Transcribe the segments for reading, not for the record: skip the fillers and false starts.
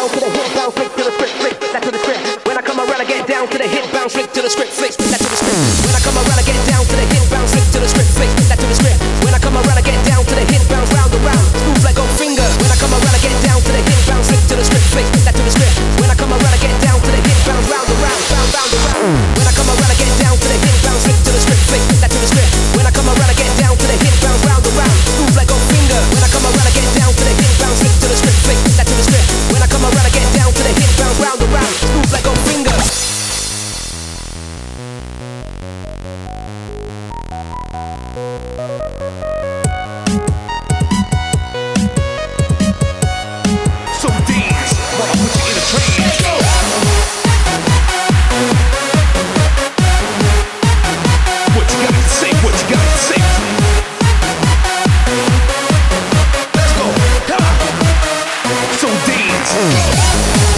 down to the hit bounce, flick to the script, flick that to the script. When I come around, I get down to the hit bounce, flick to the script, flick that to the script. When I come around, I get down to the hit bounce, flick to the script, flick that to the script. When I come around, I get down to the hit bounce, round and round, smooth like gold finger. When I come around, I get down to the hit bounce, flick to the script, flick that to the script. When I come around, I get down to the hit bounce, round and round, round, round and round. When I come around, I get down to the hit bounce, flick to the script, flick that to the script. When I come around, I get down to the hit bounce, round and round, smooth like gold finger. When I come around, I get down to the hit bounce, flick to the script, flick that to the script. When I come around, I get down to the hit bounce, round and round, smooth like gold finger. So dance while I put you in a trance. Let's go. What you got to say? What you got to say? Let's go. Come on. So dance.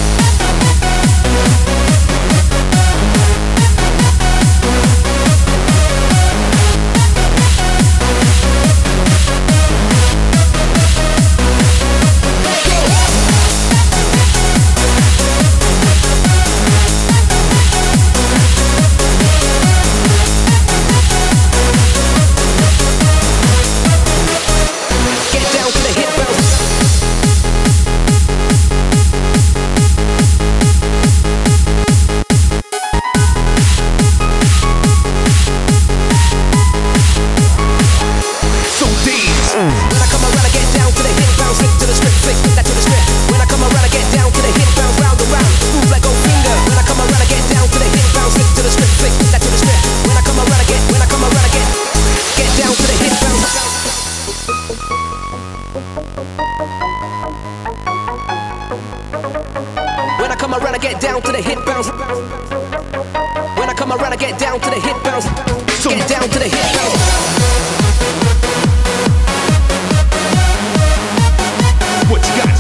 When I come around, I get down to the hit bounce. When I come around, I get down to the hit bounce. So get down to the hit bounce. What you got?